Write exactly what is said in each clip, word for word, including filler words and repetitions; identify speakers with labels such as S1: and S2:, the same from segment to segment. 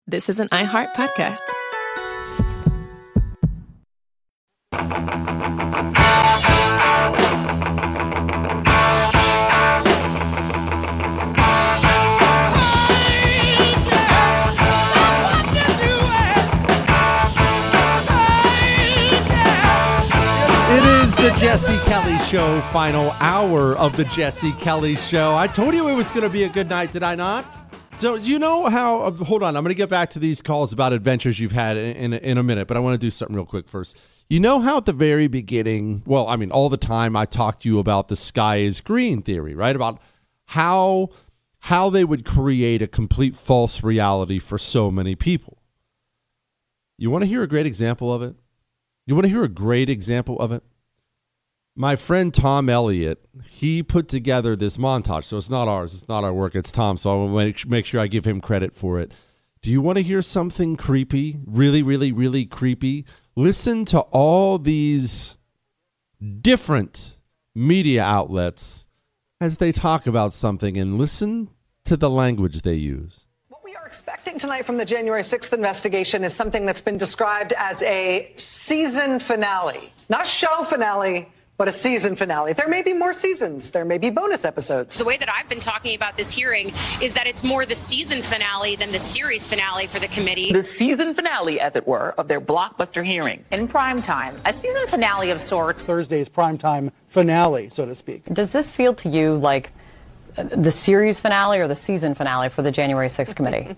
S1: This is an iHeart podcast.
S2: The Jesse Kelly Show, final hour of the Jesse Kelly Show. I told you it was going to be a good night, did I not? So you know how, uh, hold on, I'm going to get back to these calls about adventures you've had in, in, in a minute, but I want to do something real quick first. You know how at the very beginning, well, I mean, all the time I talked to you about the sky is green theory, right? About how, how they would create a complete false reality for so many people. You want to hear a great example of it? You want to hear a great example of it? My friend Tom Elliott, he put together this montage. So it's not ours. It's not our work. It's Tom. So I want to make sure I give him credit for it. Do you want to hear something creepy? Really, really, really creepy? Listen to all these different media outlets as they talk about something and listen to the language they use.
S3: What we are expecting tonight from the January sixth investigation is something that's been described as a season finale. Not a show finale, but a season finale. There may be more seasons. There may be bonus episodes.
S4: The way that I've been talking about this hearing is that it's more the season finale than the series finale for the committee.
S5: The season finale, as it were, of their blockbuster hearings. In prime time, a season finale of sorts.
S6: Thursday's primetime finale, so to speak.
S7: Does this feel to you like the series finale or the season finale for the January sixth committee?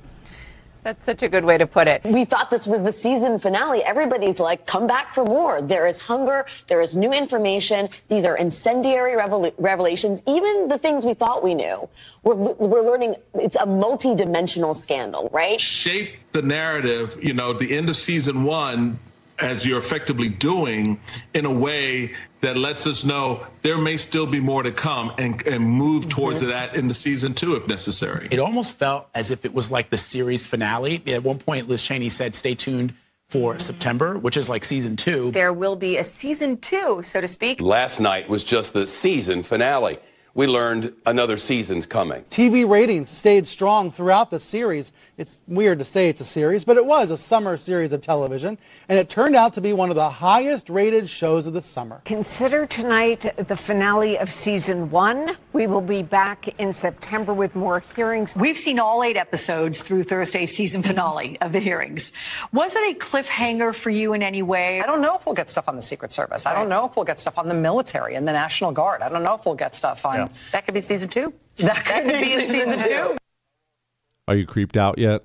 S5: That's such a good way to put it.
S8: We thought this was the season finale. Everybody's like, come back for more. There is hunger. There is new information. These are incendiary revel- revelations. Even the things we thought we knew. We're, we're learning it's a multi-dimensional scandal, right?
S9: Shape the narrative, you know, the end of season one, as you're effectively doing, in a way that lets us know there may still be more to come and, and move towards mm-hmm. that in the season two if necessary.
S10: It almost felt as if it was like the series finale. At one point, Liz Cheney said, stay tuned for mm-hmm. September, which is like season two.
S5: There will be a season two, so to speak.
S11: Last night was just the season finale. We learned another season's coming.
S6: T V ratings stayed strong throughout the series. It's weird to say it's a series, but it was a summer series of television, and it turned out to be one of the highest rated shows of the summer.
S12: Consider tonight the finale of season one. We will be back in September with more hearings.
S3: We've seen all eight episodes through Thursday's season finale of the hearings. Was it a cliffhanger for you in any way? I don't know if we'll get stuff on the Secret Service. I don't know if we'll get stuff on the military and the National Guard. I don't know if we'll get stuff on... Yeah.
S5: That could be season two.
S3: That could, that could be, be season, season two. two.
S2: Are you creeped out yet?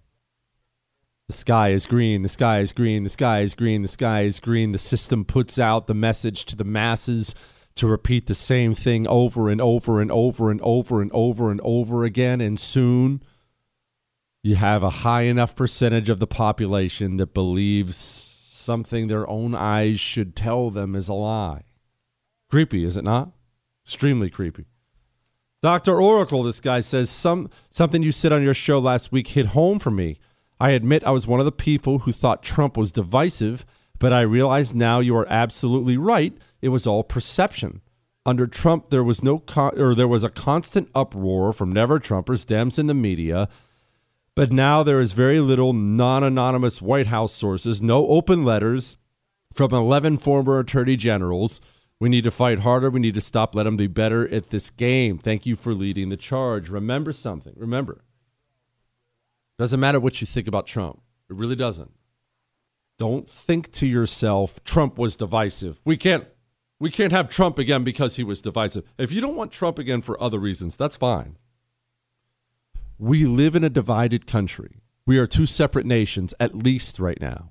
S2: The sky is green, the sky is green, the sky is green, the sky is green. The system puts out the message to the masses to repeat the same thing over and over and over and over and over and over again. And soon you have a high enough percentage of the population that believes something their own eyes should tell them is a lie. Creepy, is it not? Extremely creepy. Doctor Oracle, this guy says, Some something you said on your show last week hit home for me. I admit I was one of the people who thought Trump was divisive, but I realize now you are absolutely right. It was all perception. Under Trump, there was no con- or there was a constant uproar from never-Trumpers, Dems, and the media. But now there is very little non-anonymous White House sources, no open letters from eleven former attorney generals. We need to fight harder. We need to stop. Let them be better at this game. Thank you for leading the charge. Remember something. Remember, doesn't matter what you think about Trump. It really doesn't. Don't think to yourself, Trump was divisive. We can't, we can't have Trump again because he was divisive. If you don't want Trump again for other reasons, that's fine. We live in a divided country. We are two separate nations, at least right now.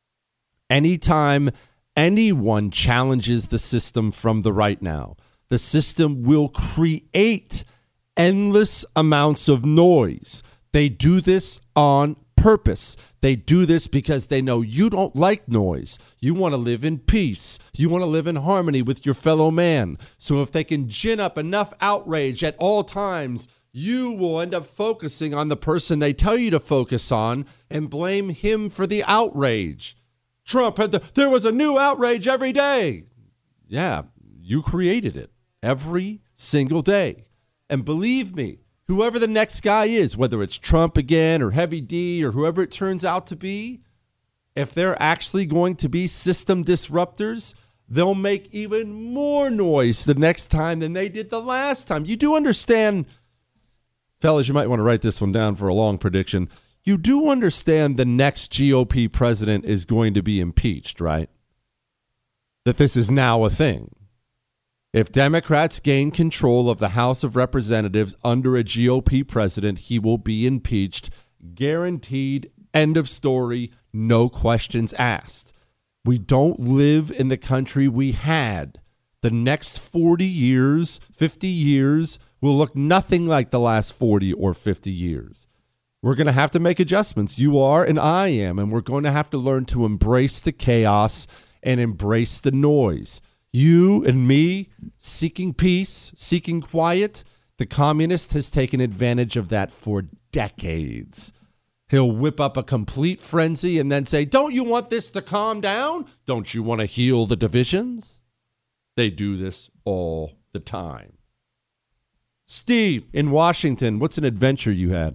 S2: Anytime anyone challenges the system from the right now, the system will create endless amounts of noise. They do this on purpose. They do this because they know you don't like noise. You want to live in peace. You want to live in harmony with your fellow man. So if they can gin up enough outrage at all times, you will end up focusing on the person they tell you to focus on and blame him for the outrage. Trump had the, there was a new outrage every day. Yeah, you created it every single day. And believe me, whoever the next guy is, whether it's Trump again or Heavy D or whoever it turns out to be, if they're actually going to be system disruptors, they'll make even more noise the next time than they did the last time. You do understand, fellas, you might want to write this one down for a long prediction. You do understand the next G O P president is going to be impeached, right? That this is now a thing. If Democrats gain control of the House of Representatives under a G O P president, he will be impeached. Guaranteed. End of story. No questions asked. We don't live in the country we had. The next forty years, fifty years will look nothing like the last forty or fifty years. We're going to have to make adjustments. You are and I am, and we're going to have to learn to embrace the chaos and embrace the noise. You and me, seeking peace, seeking quiet, the communist has taken advantage of that for decades. He'll whip up a complete frenzy and then say, don't you want this to calm down? Don't you want to heal the divisions? They do this all the time. Steve, in Washington, what's an adventure you had?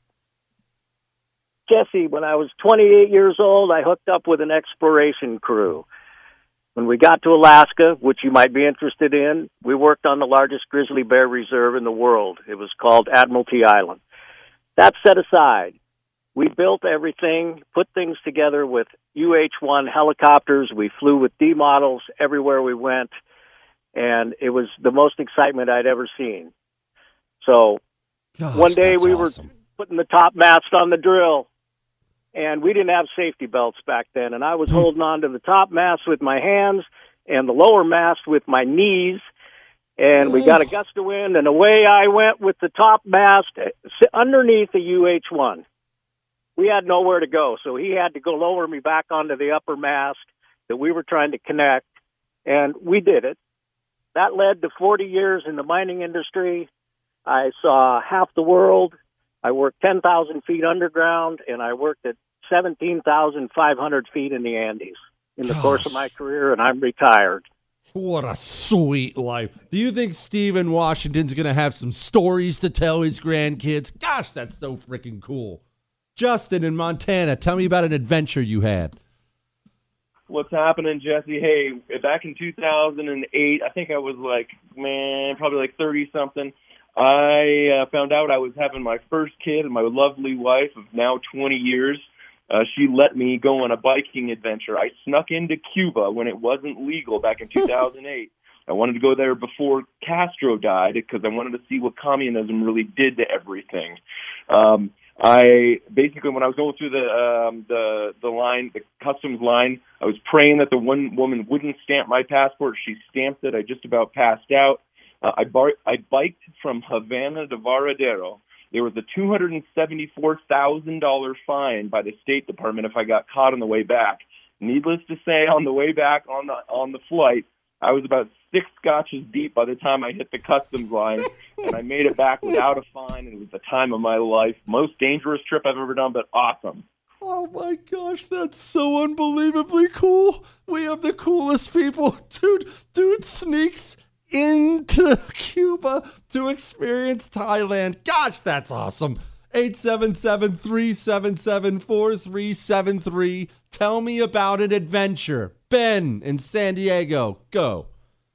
S1: Jesse, when I was twenty-eight years old, I hooked up with an exploration crew. When we got to Alaska, which you might be interested in, we worked on the largest grizzly bear reserve in the world. It was called Admiralty Island. That set aside, we built everything, put things together with U H one helicopters. We flew with D models everywhere we went, and it was the most excitement I'd ever seen. So
S2: Gosh,
S1: one day we
S2: awesome.
S1: were putting the top mast on the drill, and we didn't have safety belts back then, and I was holding on to the top mast with my hands and the lower mast with my knees, and we got a gust of wind, and away I went with the top mast underneath the U H one. We had nowhere to go, so he had to go lower me back onto the upper mast that we were trying to connect, and we did it. That led to forty years in the mining industry. I saw half the world. I worked ten thousand feet underground, and I worked at seventeen thousand five hundred feet in the Andes in the Gosh. course of my career, and I'm retired.
S2: What a sweet life. Do you think Steve in Washington's going to have some stories to tell his grandkids? Gosh, that's so freaking cool. Justin in Montana, tell me about an adventure you had.
S13: What's happening, Jesse? Hey, back in two thousand eight, I think I was like, man, probably like thirty-something. I uh, found out I was having my first kid, and my lovely wife of now twenty years, uh, she let me go on a biking adventure. I snuck into Cuba when it wasn't legal back in two thousand eight. I wanted to go there before Castro died because I wanted to see what communism really did to everything. Um, I basically, when I was going through the um, the the line, the customs line, I was praying that the one woman wouldn't stamp my passport. She stamped it. I just about passed out. Uh, I, bar- I biked from Havana to Varadero. There was a two hundred seventy-four thousand dollars fine by the State Department if I got caught on the way back. Needless to say, on the way back on the on the flight, I was about six scotches deep by the time I hit the customs line, and I made it back without a fine, and it was the time of my life. Most dangerous trip I've ever done, but awesome.
S2: Oh my gosh, that's so unbelievably cool. We have the coolest people. Dude, dude sneaks into Cuba to experience Thailand. Gosh, that's awesome. eight seven seven, three seven seven, four three seven three. Tell me about an adventure. Ben in San Diego, go.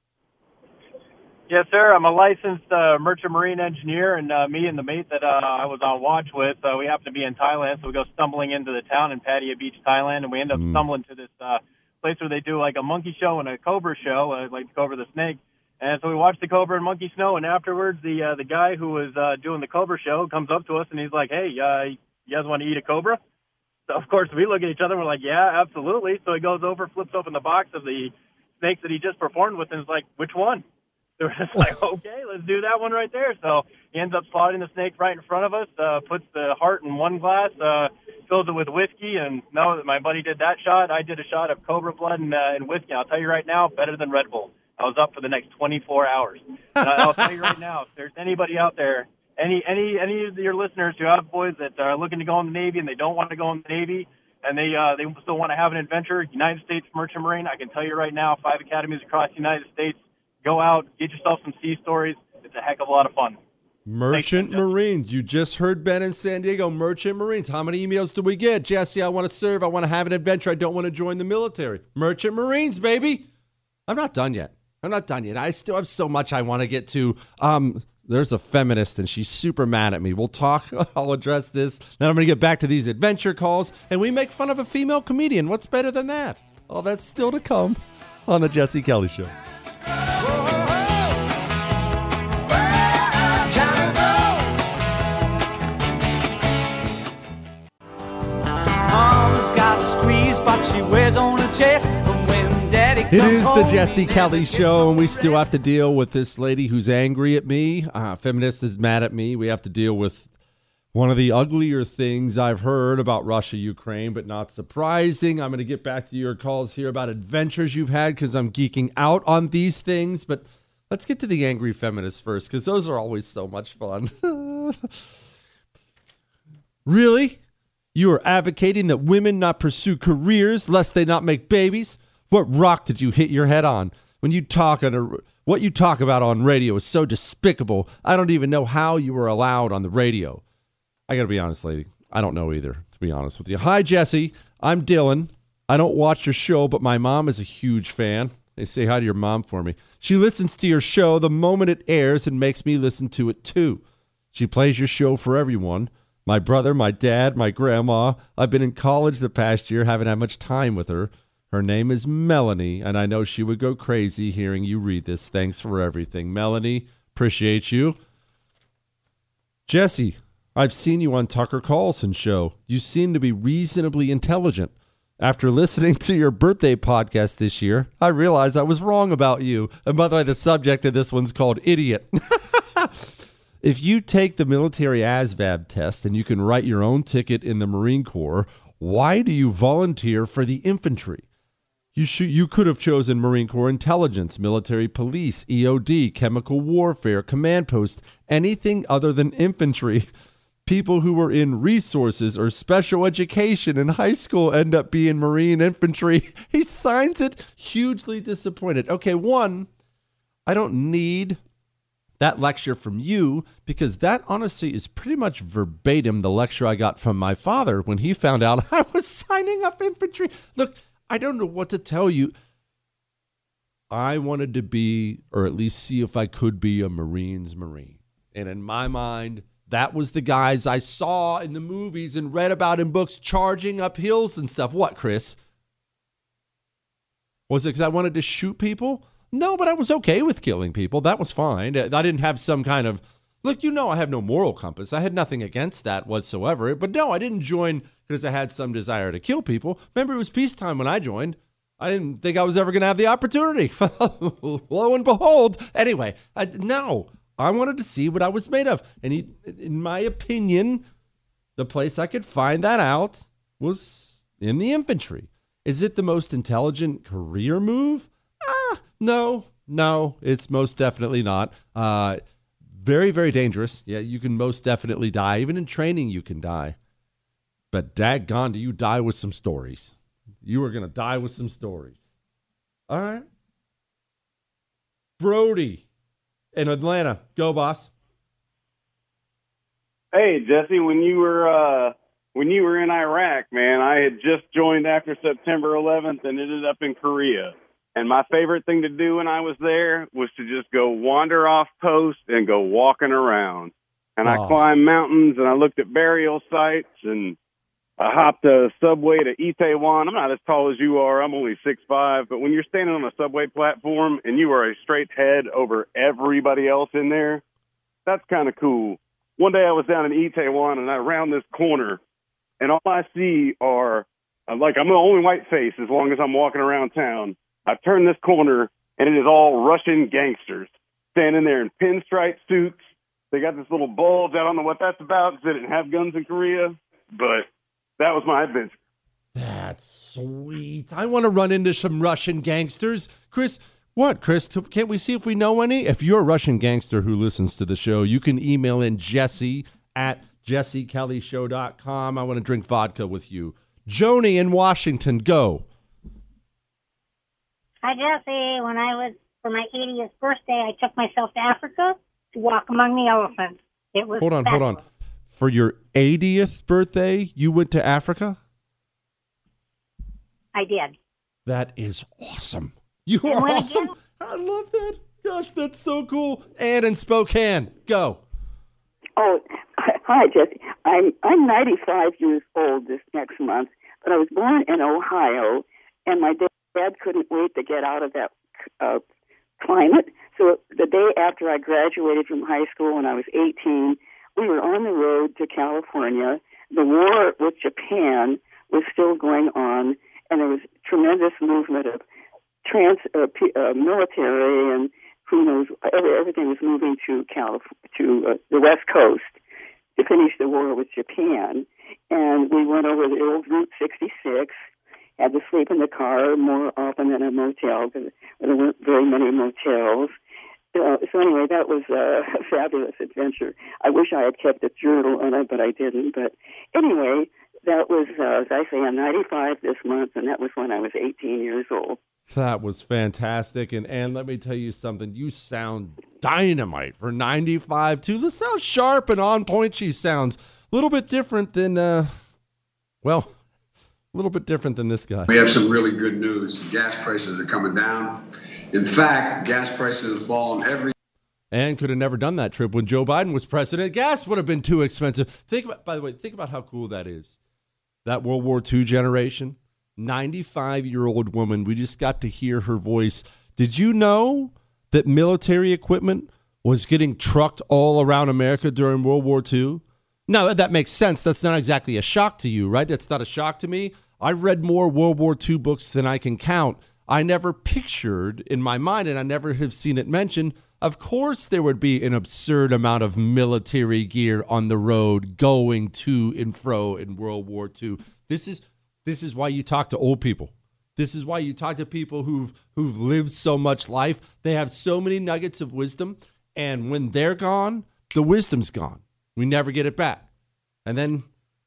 S14: Yes, sir. I'm a licensed uh, merchant marine engineer, and uh, me and the mate that uh, I was on watch with, uh, we happen to be in Thailand, so we go stumbling into the town in Pattaya Beach, Thailand, and we end up mm. stumbling to this uh, place where they do like a monkey show and a cobra show, uh, like Cobra the Snake. And so we watched the cobra and monkey snow, and afterwards the uh, the guy who was uh, doing the cobra show comes up to us, and he's like, hey, uh, you guys want to eat a cobra? So, of course, we look at each other, and we're like, yeah, absolutely. So he goes over, flips open the box of the snakes that he just performed with, and is like, which one? So we're just like, okay, let's do that one right there. So he ends up slotting the snake right in front of us, uh, puts the heart in one glass, uh, fills it with whiskey, and no, my buddy did that shot. I did a shot of cobra blood and, uh, and whiskey. I'll tell you right now, better than Red Bull. I was up for the next twenty-four hours. And I'll tell you right now, if there's anybody out there, any any any of your listeners who have boys that are looking to go in the Navy and they don't want to go in the Navy, and they uh, they still want to have an adventure, United States Merchant Marine, I can tell you right now, five academies across the United States, go out, get yourself some sea stories. It's a heck of a lot of fun.
S2: Merchant Marines. You just heard Ben in San Diego. Merchant Marines. How many emails do we get? Jesse, I want to serve. I want to have an adventure. I don't want to join the military. Merchant Marines, baby. I'm not done yet. I'm not done yet. I still have so much I want to get to. Um, there's a feminist, and she's super mad at me. We'll talk. I'll address this. Then I'm going to get back to these adventure calls, and we make fun of a female comedian. What's better than that? All that's still to come on the Jesse Kelly Show.
S15: Mama's got a squeeze, but she wears on her chest. When Daddy comes
S2: It is the
S15: home,
S2: Jesse Kelly Show, and we still have to deal with this lady who's angry at me. Uh, feminist is mad at me. We have to deal with one of the uglier things I've heard about Russia, Ukraine, but not surprising. I'm going to get back to your calls here about adventures you've had because I'm geeking out on these things. But let's get to the angry feminists first because those are always so much fun. Really? You are advocating that women not pursue careers lest they not make babies? What rock did you hit your head on? When you talk on a, what you talk about on radio is so despicable. I don't even know how you were allowed on the radio. I got to be honest, lady. I don't know either, to be honest with you. Hi, Jesse. I'm Dylan. I don't watch your show, but my mom is a huge fan. They say hi to your mom for me. She listens to your show the moment it airs and makes me listen to it too. She plays your show for everyone. My brother, my dad, my grandma. I've been in college the past year, haven't had much time with her. Her name is Melanie, and I know she would go crazy hearing you read this. Thanks for everything. Melanie, appreciate you. Jesse, I've seen you on Tucker Carlson's show. You seem to be reasonably intelligent. After listening to your birthday podcast this year, I realized I was wrong about you. And by the way, the subject of this one's called Idiot. If you take the military A S V A B test and you can write your own ticket in the Marine Corps, why do you volunteer for the infantry? You should, you could have chosen Marine Corps intelligence, military police, E O D, chemical warfare, command post, anything other than infantry. People who were in resources or special education in high school end up being Marine infantry. He signs it hugely disappointed. Okay, one, I don't need that lecture from you because that honestly is pretty much verbatim the lecture I got from my father when he found out I was signing up infantry. Look, I don't know what to tell you. I wanted to be, or at least see if I could be, a Marine's Marine. And in my mind, that was the guys I saw in the movies and read about in books charging up hills and stuff. What, Chris? Was it because I wanted to shoot people? No, but I was okay with killing people. That was fine. I didn't have some kind of, look, you know I have no moral compass. I had nothing against that whatsoever. But no, I didn't join because I had some desire to kill people. Remember, it was peacetime when I joined. I didn't think I was ever going to have the opportunity. Lo and behold. Anyway, I, no, I wanted to see what I was made of. And he, in my opinion, the place I could find that out was in the infantry. Is it the most intelligent career move? Ah, no, no, it's most definitely not. Uh, very, very dangerous. Yeah, you can most definitely die. Even in training, you can die. But daggone, do you die with some stories. You are going to die with some stories. All right. Brody in Atlanta. Go, boss.
S16: Hey, Jesse, when you were uh, when you were in Iraq, man, I had just joined after September eleventh and ended up in Korea. And my favorite thing to do when I was there was to just go wander off post and go walking around. And I
S17: Oh.
S16: climbed mountains and I looked at burial sites and I hopped a subway to Itaewon. I'm not as tall as you are. I'm only six five. But when you're standing on a subway platform and you are a straight head over everybody else in there, that's kind of cool. One day I was down in Itaewon and I round this corner and all I see are, like, I'm the only white face as long as I'm walking around town. I turn this corner, and it is all Russian gangsters standing there in pinstripe suits. They got this little bulge. I don't know what that's about because they didn't have guns in Korea, but that was my adventure.
S2: That's sweet. I want to run into some Russian gangsters. Chris, what, Chris? Can't we see if we know any? If you're a Russian gangster who listens to the show, you can email in Jesse at jesse kelly show dot com. I want to drink vodka with you. Joni in Washington, go.
S17: Hi, Jesse. When I was, for my eightieth birthday, I took myself to Africa to walk among the elephants. It was
S2: Hold on, hold on.
S17: fabulous.
S2: For your eightieth birthday, you went to Africa?
S17: I did.
S2: That is awesome. You
S17: And
S2: are
S17: when
S2: awesome.
S17: again-
S2: I love that. Gosh, that's so cool. And in Spokane, go.
S18: Oh, hi, Jesse. I'm I'm ninety-five years old this next month, but I was born in Ohio, and my dad couldn't wait to get out of that uh, climate. So the day after I graduated from high school when I was eighteen, we were on the road to California. The war with Japan was still going on, and there was tremendous movement of trans uh, p- uh, military and who knows, every, everything was moving to Calif- to uh, the West Coast to finish the war with Japan. And we went over the old Route sixty-six, had to sleep in the car more often than a motel because there weren't very many motels. Uh, so anyway, that was uh, a fabulous adventure. I wish I had kept a journal on it, but I didn't. But anyway, that was, uh, as I say, I'm ninety-five this month, and that was when I was eighteen years old.
S2: That was fantastic. And and let me tell you something. You sound dynamite for ninety-five, too. This sounds sharp and on point. She sounds a little bit different than, uh, well, a little bit different than this guy.
S19: We have some really good news. Gas prices are coming down. In fact, gas prices have fallen every
S2: And could have never done that trip when Joe Biden was president. Gas would have been too expensive. Think about, by the way, think about how cool that is. That World War Two generation, ninety-five-year-old woman, we just got to hear her voice. Did you know that military equipment was getting trucked all around America during World War Two? No, that makes sense. That's not exactly a shock to you, right? That's not a shock to me. I've read more World War Two books than I can count. I never pictured in my mind, and I never have seen it mentioned, of course there would be an absurd amount of military gear on the road going to and fro in World War Two. This is this is why you talk to old people. This is why you talk to people who've who've lived so much life. They have so many nuggets of wisdom, and when they're gone, the wisdom's gone. We never get it back. And then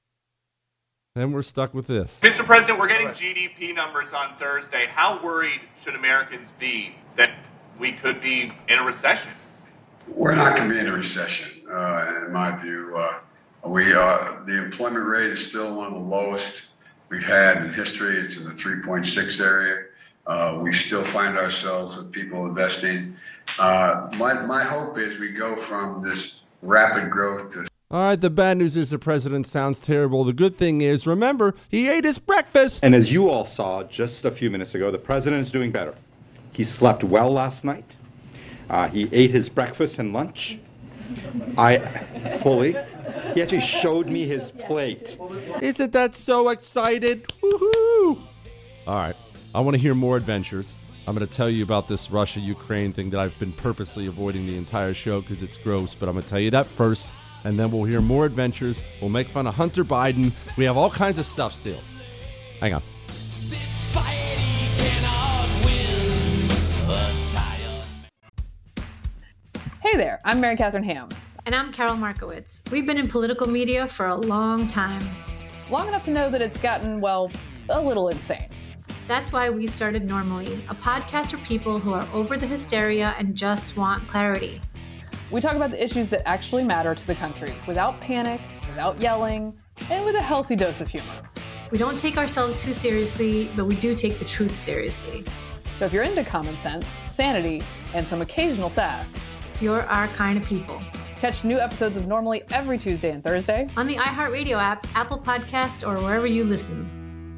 S2: then we're stuck with this.
S20: Mister President, we're getting G D P numbers on Thursday. How worried should Americans be that we could be in a recession?
S19: We're not going to be in a recession, uh, in my view. Uh, we uh, the employment rate is still one of the lowest we've had in history. It's in the three point six area. Uh, we still find ourselves with people investing. Uh, my my hope is we go from this rapid growth to.
S2: All right, the bad news is the president sounds terrible. The good thing is, remember, he ate his breakfast.
S21: And as you all saw just a few minutes ago, the president is doing better. He slept well last night. Uh, he ate his breakfast and lunch. I fully. He actually showed me his plate.
S2: Isn't that so excited? Woohoo! All right, I want to hear more adventures. I'm going to tell you about this Russia-Ukraine thing that I've been purposely avoiding the entire show because it's gross, but I'm going to tell you that first. And then we'll hear more adventures. We'll make fun of Hunter Biden. We have all kinds of stuff still. Hang on.
S22: Hey there, I'm Mary Catherine Ham.
S23: And I'm Carol Markowitz. We've been in political media for a long time.
S22: Long enough to know that it's gotten, well, a little insane.
S23: That's why we started Normally, a podcast for people who are over the hysteria and just want clarity.
S22: We talk about the issues that actually matter to the country without panic, without yelling, and with a healthy dose of humor.
S23: We don't take ourselves too seriously, but we do take the truth seriously.
S22: So if you're into common sense, sanity, and some occasional sass,
S23: you're our kind of people.
S22: Catch new episodes of Normally every Tuesday and Thursday
S23: on the iHeartRadio app, Apple Podcasts, or wherever you listen.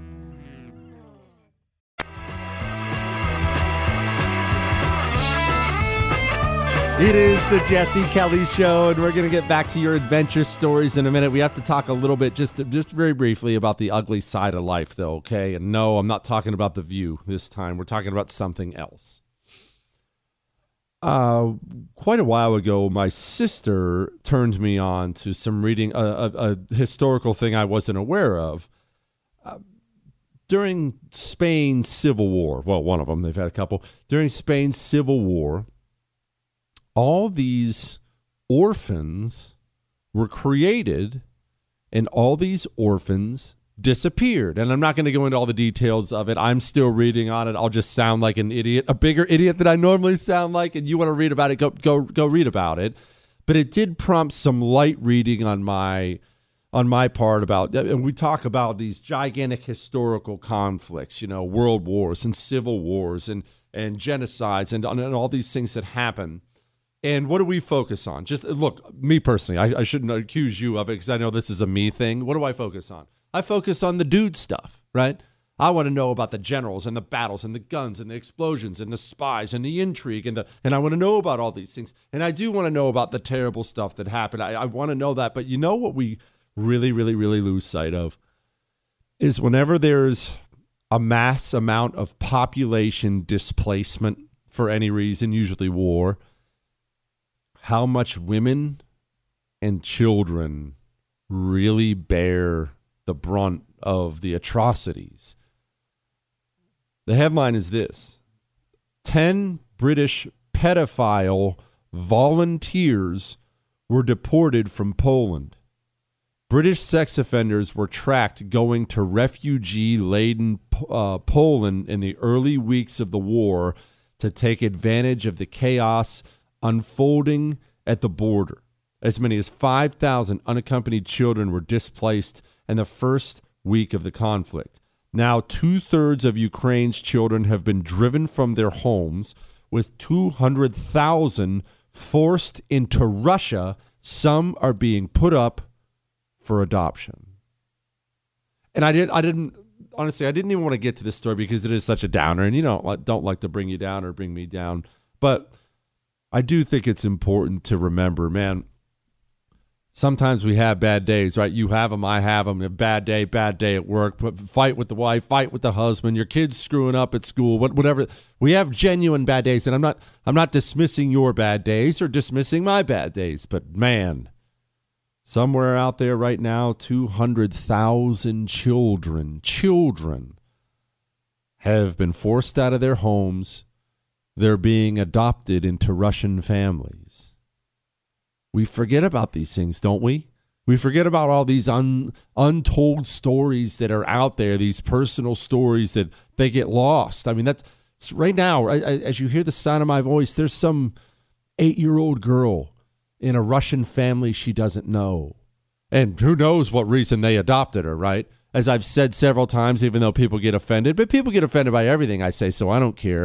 S2: It is the Jesse Kelly Show, and we're going to get back to your adventure stories in a minute. We have to talk a little bit, just just very briefly, about the ugly side of life, though, okay? And no, I'm not talking about The View this time. We're talking about something else. Uh, quite a while ago, my sister turned me on to some reading, a, a, a historical thing I wasn't aware of. Uh, during Spain's Civil War, well, one of them, they've had a couple. During Spain's Civil War, all these orphans were created, and all these orphans disappeared. And I'm not going to go into all the details of it. I'm still reading on it. I'll just sound like an idiot, a bigger idiot than I normally sound like. And you want to read about it, go go go read about it. but it did prompt some light reading on my on my part about, and we talk about these gigantic historical conflicts, you know, world wars and civil wars and, and genocides and, and all these things that happen. And what do we focus on? Just look, me personally, I, I shouldn't accuse you of it because I know this is a me thing. What do I focus on? I focus on the dude stuff, right? I want to know about the generals and the battles and the guns and the explosions and the spies and the intrigue and the and I want to know about all these things. And I do want to know about the terrible stuff that happened. I, I want to know that. But you know what we really, really, really lose sight of is whenever there's a mass amount of population displacement for any reason, usually war, how much women and children really bear the brunt of the atrocities. The headline is this: ten British pedophile volunteers were deported from Poland. British sex offenders were tracked going to refugee-laden uh, Poland in the early weeks of the war to take advantage of the chaos unfolding at the border. As many as five thousand unaccompanied children were displaced in the first week of the conflict. Now, two-thirds of Ukraine's children have been driven from their homes, with two hundred thousand forced into Russia. Some are being put up for adoption. And I did I didn't honestly I didn't even want to get to this story because it is such a downer, and you know, don't like to bring you down or bring me down, but I do think it's important to remember, man, sometimes we have bad days, right? You have them, I have them. A bad day, bad day at work, fight with the wife, fight with the husband, your kids screwing up at school, whatever. We have genuine bad days, and I'm not I'm not dismissing your bad days or dismissing my bad days, but man, somewhere out there right now, two hundred thousand children, children have been forced out of their homes. They're being adopted into Russian families. We forget about these things, don't we? We forget about all these un, untold stories that are out there, these personal stories that they get lost. I mean, that's right now, I, I, as you hear the sound of my voice, there's some eight-year-old girl in a Russian family she doesn't know. And who knows what reason they adopted her, right? As I've said several times, even though people get offended, but people get offended by everything I say, so I don't care.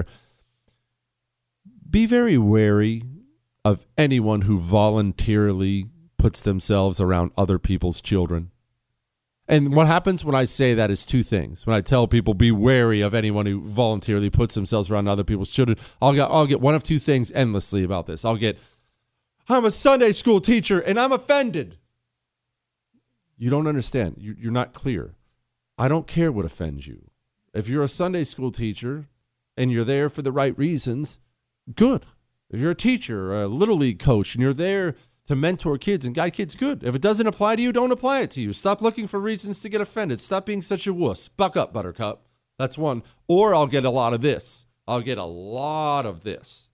S2: Be very wary of anyone who voluntarily puts themselves around other people's children. And what happens when I say that is two things. When I tell people be wary of anyone who voluntarily puts themselves around other people's children, I'll get, I'll get one of two things endlessly about this. I'll get, I'm a Sunday school teacher and I'm offended. You don't understand. You, you're not clear. I don't care what offends you. If you're a Sunday school teacher and you're there for the right reasons, good. If you're a teacher or a little league coach and you're there to mentor kids and guide kids, good. If it doesn't apply to you, don't apply it to you. Stop looking for reasons to get offended. Stop being such a wuss. Buck up, Buttercup. That's one. Or I'll get a lot of this. I'll get a lot of this.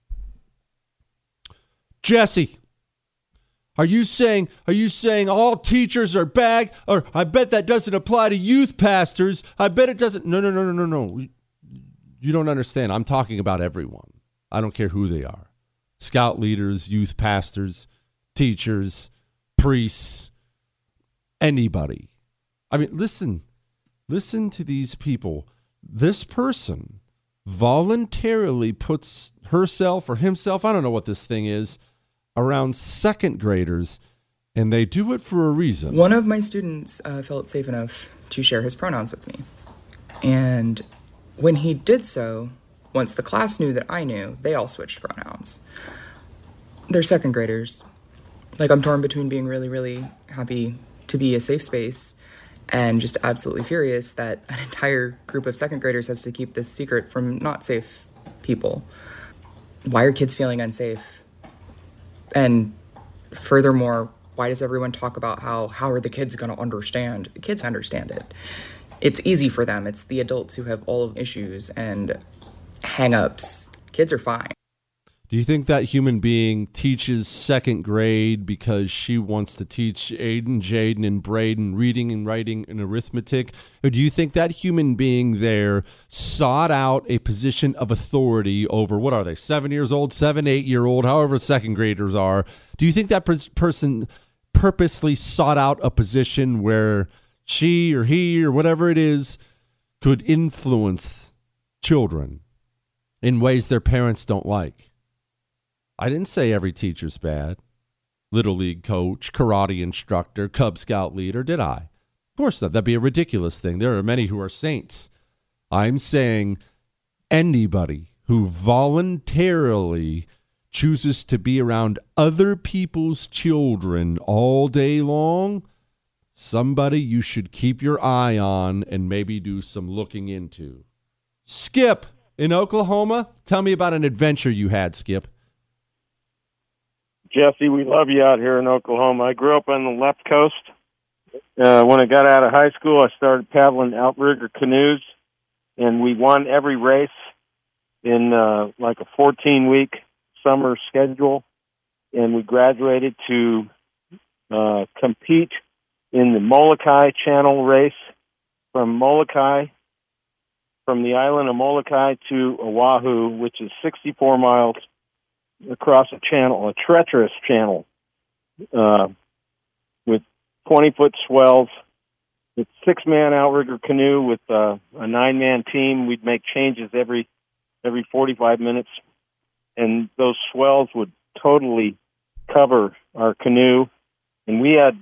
S2: Jesse, are you saying are you saying all teachers are bad? Or I bet that doesn't apply to youth pastors. I bet it doesn't. No, no, no, no, no, no. You don't understand. I'm talking about everyone. I don't care who they are. Scout leaders, youth pastors, teachers, priests, anybody. I mean, listen, listen to these people. This person voluntarily puts herself or himself, I don't know what this thing is, around second graders, and they do it for a reason.
S4: One of my students uh, felt safe enough to share his pronouns with me. And when he did so, once the class knew that I knew, they all switched pronouns. They're second graders. Like, I'm torn between being really, really happy to be a safe space and just absolutely furious that an entire group of second graders has to keep this secret from not safe people. Why are kids feeling unsafe? And furthermore, why does everyone talk about how, how are the kids going to understand? The kids understand it. It's easy for them. It's the adults who have all of the issues and hang-ups. Kids are fine.
S2: Do you think that human being teaches second grade because she wants to teach Aiden, Jaden, and Braden reading and writing and arithmetic? Or do you think that human being there sought out a position of authority over, what are they, seven years old, seven, eight-year-old, however second graders are? Do you think that pers- person purposely sought out a position where she or he or whatever it is could influence children in ways their parents don't like? I didn't say every teacher's bad. Little league coach, karate instructor, Cub Scout leader, did I? Of course not. That'd be a ridiculous thing. There are many who are saints. I'm saying anybody who voluntarily chooses to be around other people's children all day long, somebody you should keep your eye on and maybe do some looking into. Skip, in Oklahoma, tell me about an adventure you had, Skip.
S7: Jesse, we love you out here in Oklahoma. I grew up on the left coast. Uh, when I got out of high school, I started paddling outrigger canoes, and we won every race in uh, like a fourteen-week summer schedule, and we graduated to uh, compete in the Molokai Channel race from Molokai, from the island of Molokai to Oahu, which is sixty-four miles across a channel, a treacherous channel, uh, with twenty-foot swells. It's six-man outrigger canoe with uh, a nine-man team. We'd make changes every every forty-five minutes, and those swells would totally cover our canoe. And we had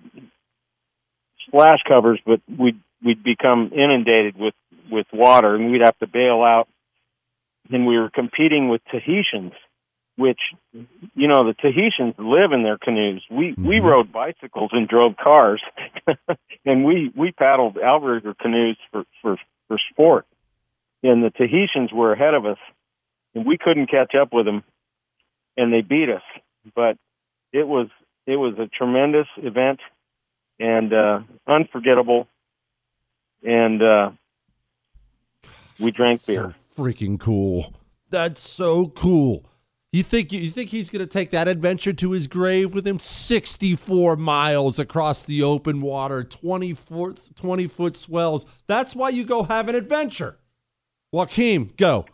S7: splash covers, but we'd, we'd become inundated with, with water, and we'd have to bail out. And we were competing with Tahitians, which, you know, the Tahitians live in their canoes. We mm-hmm. we rode bicycles and drove cars, and we, we paddled outrigger canoes for, for, for sport. And the Tahitians were ahead of us, and we couldn't catch up with them, and they beat us. But it was it was a tremendous event and uh, unforgettable, and uh, we drank beer.
S2: So freaking cool. That's so cool. You think you think he's going to take that adventure to his grave with him? sixty-four miles across the open water, twenty foot, twenty foot swells. That's why you go have an adventure. Joaquin, go.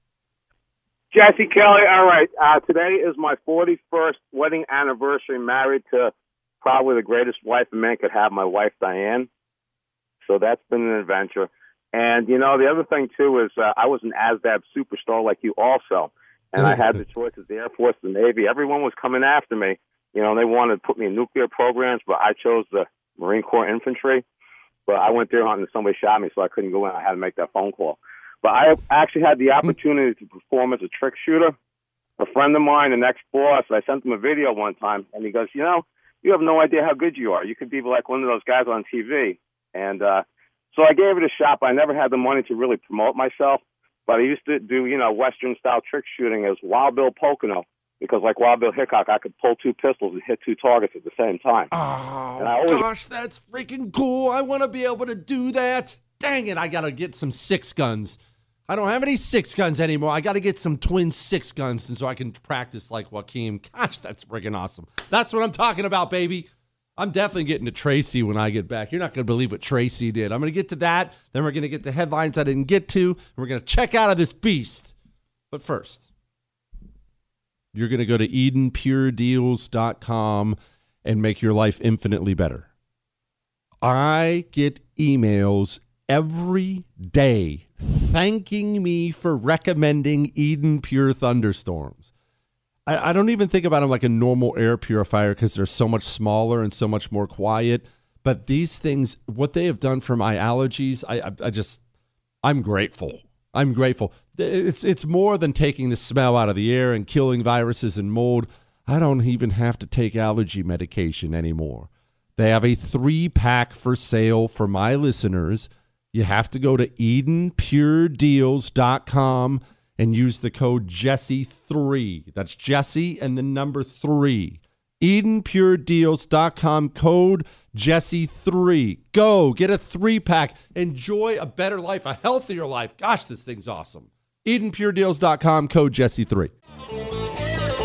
S8: Jesse Kelly, all right. Uh, today is my forty-first wedding anniversary, married to probably the greatest wife a man could have, my wife, Diane. So that's been an adventure. And, you know, the other thing, too, is uh, I was an A S V A B superstar like you also. And I had the choices, the Air Force, the Navy. Everyone was coming after me. You know, they wanted to put me in nuclear programs, but I chose the Marine Corps Infantry. But I went there hunting, somebody shot me, so I couldn't go in. I had to make that phone call. But I actually had the opportunity to perform as a trick shooter. A friend of mine, an ex-boss, I sent him a video one time, and he goes, you know, you have no idea how good you are. You could be like one of those guys on T V. And uh, so I gave it a shot, but I never had the money to really promote myself. But I used to do, you know, Western-style trick shooting as Wild Bill Pocono, because like Wild Bill Hickok, I could pull two pistols and hit two targets at the same time.
S2: Oh,
S8: and I always...
S2: gosh, that's freaking cool. I want to be able to do that. Dang it, I got to get some six guns. I don't have any six guns anymore. I got to get some twin six guns and so I can practice like Joaquin. Gosh, that's freaking awesome. That's what I'm talking about, baby. I'm definitely getting to Tracy when I get back. You're not going to believe what Tracy did. I'm going to get to that. Then we're going to get to headlines I didn't get to. And we're going to check out of this beast. But first, you're going to go to Eden Pure Deals dot com and make your life infinitely better. I get emails every day thanking me for recommending Eden Pure Thunderstorms. I, I don't even think about them like a normal air purifier because they're so much smaller and so much more quiet. But these things, what they have done for my allergies, I, I, I just, I'm grateful. I'm grateful. It's it's more than taking the smell out of the air and killing viruses and mold. I don't even have to take allergy medication anymore. They have a three-pack for sale for my listeners. You have to go to Eden Pure Deals dot com and use the code Jesse three. That's Jesse and the number three. Eden Pure Deals dot com, code Jesse three. Go, get a three-pack. Enjoy a better life, a healthier life. Gosh, this thing's awesome. Eden Pure Deals dot com, code Jesse three.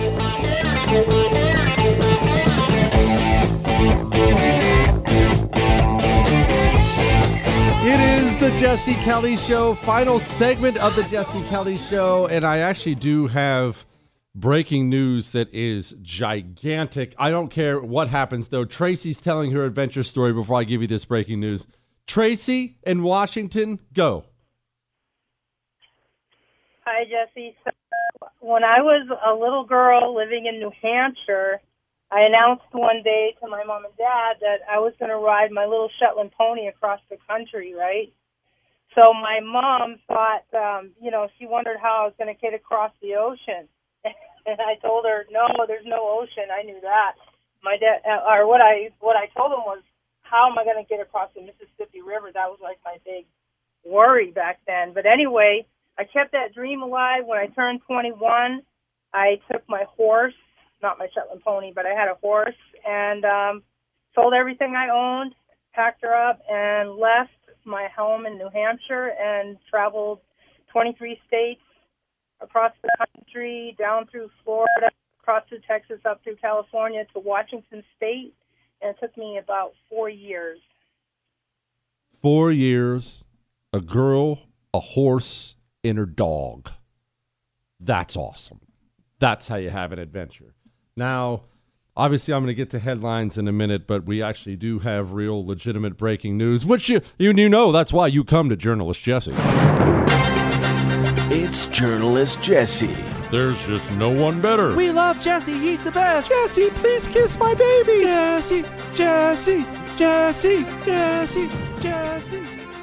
S2: It is the Jesse Kelly Show, final segment of the Jesse Kelly Show, and I actually do have breaking news that is gigantic. I don't care what happens, though. Tracy's telling her adventure story before I give you this breaking news. Tracy in Washington, go.
S9: Hi, Jesse. So when I was a little girl living in New Hampshire, I announced one day to my mom and dad that I was going to ride my little Shetland pony across the country, right? So my mom thought, um, you know, she wondered how I was going to get across the ocean. And I told her, no, there's no ocean. I knew that. My dad, or what I what I told him was, how am I going to get across the Mississippi River? That was like my big worry back then. But anyway, I kept that dream alive. When I turned twenty-one, I took my horse, not my Shetland pony, but I had a horse, and um, sold everything I owned, packed her up, and left my home in New Hampshire and traveled twenty-three states, across the country, down through Florida, across through Texas, up through California to Washington State, and it took me about four years.
S2: Four years, a girl, a horse, and her dog. That's awesome. That's how you have an adventure. Now, obviously, I'm going to get to headlines in a minute, but we actually do have real, legitimate breaking news, which you you, you know that's why you come to Journalist Jesse.
S10: It's Journalist Jesse.
S2: There's just no one better.
S15: We love Jesse. He's the best.
S2: Jesse, please kiss my baby.
S15: Jesse, Jesse, Jesse, Jesse, Jesse.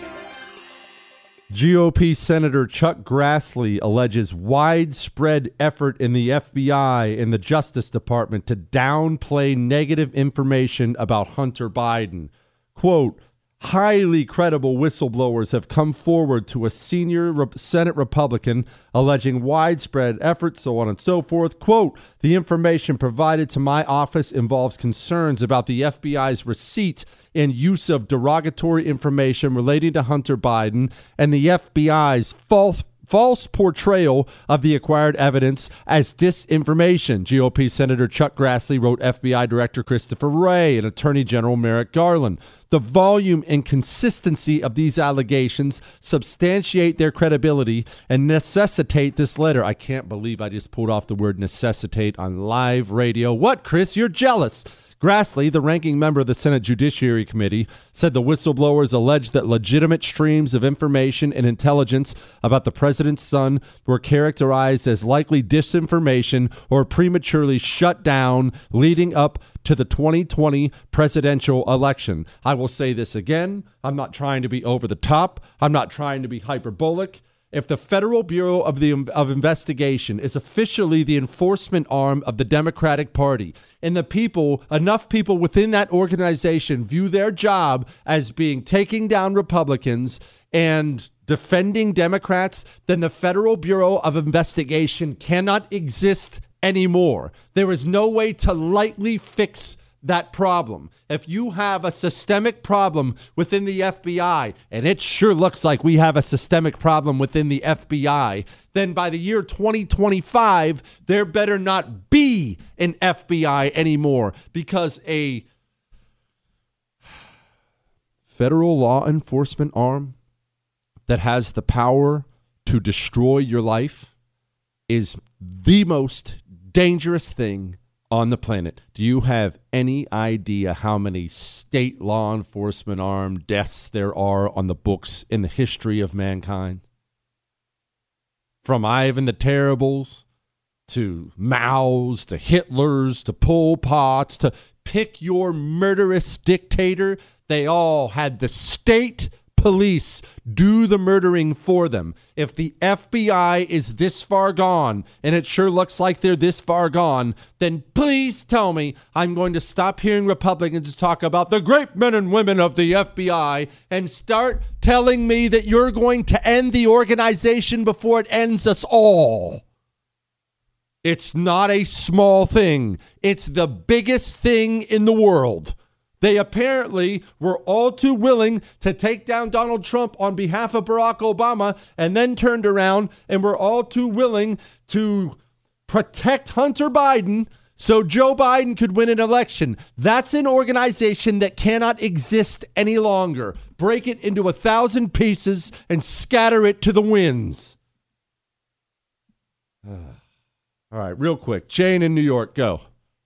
S2: G O P Senator Chuck Grassley alleges widespread effort in the F B I and the Justice Department to downplay negative information about Hunter Biden. Quote, highly credible whistleblowers have come forward to a senior Re- Senate Republican alleging widespread efforts, so on and so forth. Quote, the information provided to my office involves concerns about the F B I's receipt and use of derogatory information relating to Hunter Biden and the F B I's false false portrayal of the acquired evidence as disinformation. G O P Senator Chuck Grassley wrote F B I Director Christopher Wray and Attorney General Merrick Garland. The volume and consistency of these allegations substantiate their credibility and necessitate this letter. I can't believe I just pulled off the word necessitate on live radio. What, Chris? You're jealous. Grassley, the ranking member of the Senate Judiciary Committee, said the whistleblowers alleged that legitimate streams of information and intelligence about the president's son were characterized as likely disinformation or prematurely shut down leading up to the twenty twenty presidential election. I will say this again. I'm not trying to be over the top. I'm not trying to be hyperbolic. If the Federal Bureau of the of Investigation is officially the enforcement arm of the Democratic Party, and the people, enough people within that organization view their job as being taking down Republicans and defending Democrats, then the Federal Bureau of Investigation cannot exist anymore. There is no way to lightly fix that problem. If you have a systemic problem within the F B I, and it sure looks like we have a systemic problem within the F B I, then by the year twenty twenty-five, there better not be an F B I anymore, because a federal law enforcement arm that has the power to destroy your life is the most dangerous thing on the planet. Do you have any idea how many state law enforcement armed deaths there are on the books in the history of mankind? From Ivan the Terribles to Mao's to Hitler's to Pol Pot's to pick your murderous dictator, they all had the state police do the murdering for them. If the F B I is this far gone, and it sure looks like they're this far gone, then please tell me I'm going to stop hearing Republicans talk about the great men and women of the F B I and start telling me that you're going to end the organization before it ends us all. It's not a small thing. It's the biggest thing in the world. They apparently were all too willing to take down Donald Trump on behalf of Barack Obama, and then turned around and were all too willing to protect Hunter Biden so Joe Biden could win an election. That's an organization that cannot exist any longer. Break it into a thousand pieces and scatter it to the winds. All right, real quick. Jane in New York, go.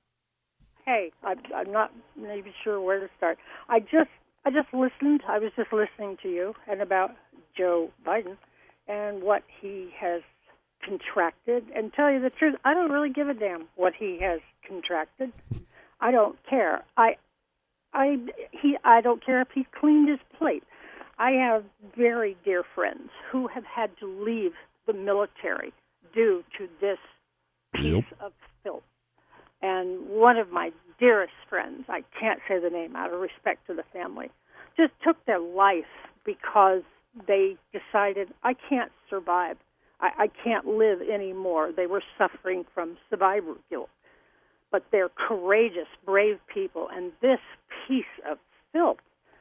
S6: Hey, I'm, I'm not maybe sure where to start. I just I just listened. I was just listening to you and about Joe Biden and what he has contracted. And tell you the truth, I don't really give a damn what he has contracted. I don't care. I I he I don't care if he cleaned his plate. I have very dear friends who have had to leave the military due to this piece
S2: Yep.
S6: of filth. And one of my dearest friends, I can't say the name out of respect to the family, just took their life because they decided, I can't survive. I, I can't live anymore. They were suffering from survivor guilt. But they're courageous, brave people. And this piece of filth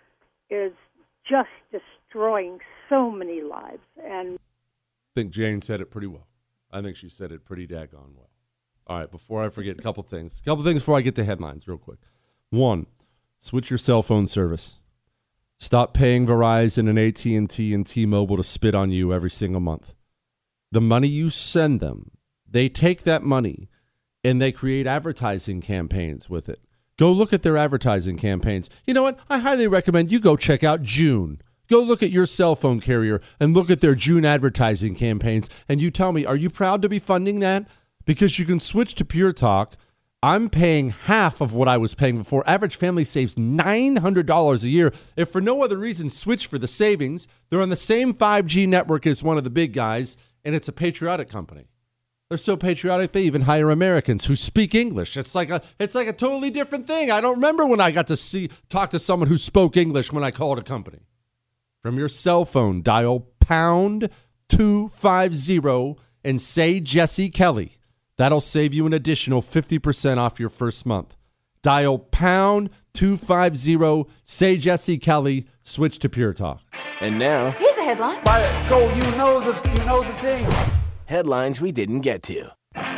S6: is just destroying so many lives. And
S2: I think Jane said it pretty well. I think she said it pretty daggone well. All right, before I forget, a couple things. A couple things before I get to headlines real quick. One, switch your cell phone service. Stop paying Verizon and A T and T and T-Mobile to spit on you every single month. The money you send them, they take that money and they create advertising campaigns with it. Go look at their advertising campaigns. You know what? I highly recommend you go check out June. Go look at your cell phone carrier and look at their June advertising campaigns, and you tell me, are you proud to be funding that? Because you can switch to Pure Talk. I'm paying half of what I was paying before. Average family saves nine hundred dollars a year. If for no other reason, switch for the savings. They're on the same five G network as one of the big guys, and it's a patriotic company. They're so patriotic, they even hire Americans who speak English. It's like a it's like a totally different thing. I don't remember when I got to see talk to someone who spoke English when I called a company. From your cell phone, dial pound two five zero and say Jesse Kelly. That'll save you an additional fifty percent off your first month. Dial pound two five zero, say Jesse Kelly, switch to Pure Talk.
S10: And now,
S11: Here's a headline.
S10: by the go, you know the you know the thing. Headlines we didn't get to.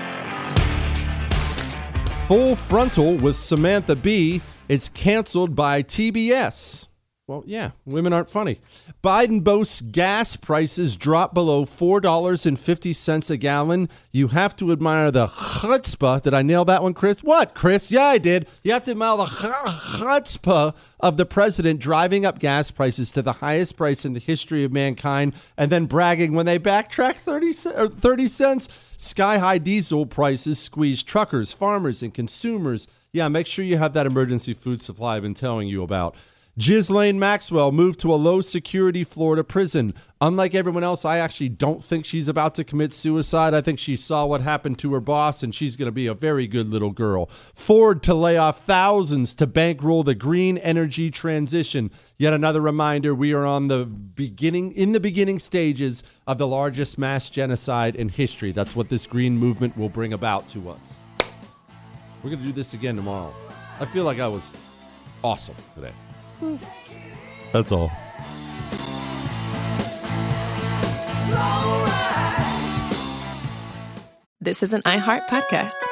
S2: Full Frontal with Samantha Bee. It's canceled by T B S. Well, yeah, women aren't funny. Biden boasts gas prices drop below four dollars and fifty cents a gallon. You have to admire the chutzpah. Did I nail that one, Chris? What, Chris? Yeah, I did. You have to admire the chutzpah of the president driving up gas prices to the highest price in the history of mankind and then bragging when they backtrack thirty, or thirty cents. Sky-high diesel prices squeeze truckers, farmers, and consumers. Yeah, make sure you have that emergency food supply I've been telling you about. Ghislaine Maxwell moved to a low-security Florida prison. Unlike everyone else, I actually don't think she's about to commit suicide. I think she saw what happened to her boss, and she's going to be a very good little girl. Ford to lay off thousands to bankroll the green energy transition. Yet another reminder, we are on the beginning, in the beginning stages of the largest mass genocide in history. That's what this green movement will bring about to us. We're going to do this again tomorrow. I feel like I was awesome today. That's all.
S17: This is an iHeart podcast.